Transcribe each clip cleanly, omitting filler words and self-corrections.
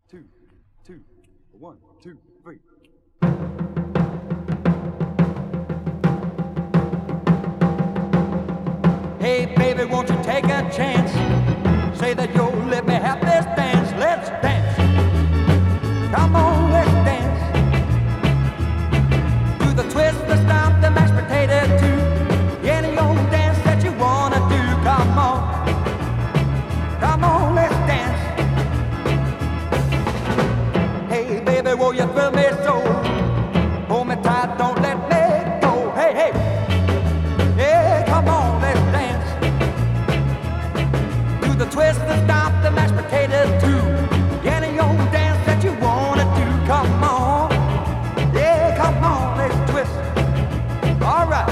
two, two, one, two, three. Hey, baby, won't you take a chance? Say that you'll let me have this dance. Let's dance. Come on, let's dance. Do the twist, the stomp, the mashed potato too. Any old dance that you wanna do. Come on. Come on, let's dance. Hey, baby, will you thrill me so? Hold me tight, don't let me go. Hey, hey. Yeah, come on, let's dance. Do the twist, the stomp, the mashed potatoes too. Any old dance that you wanna do. Come on. Yeah, come on, let's twist. All right.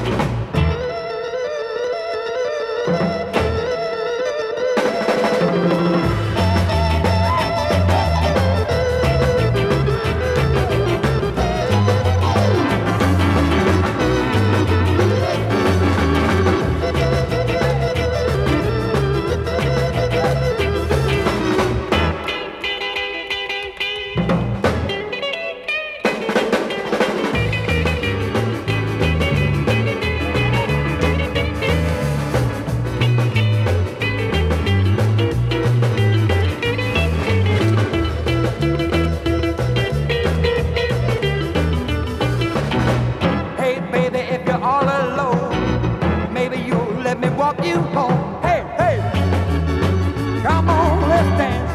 Hey, baby, if you're all alone, maybe you'll let me walk you home. Hey, hey, come on, let's dance.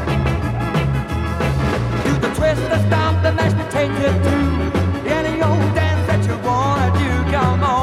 Do the twist, the stomp, the mashed potato too. Any old dance that you wanna do, come on.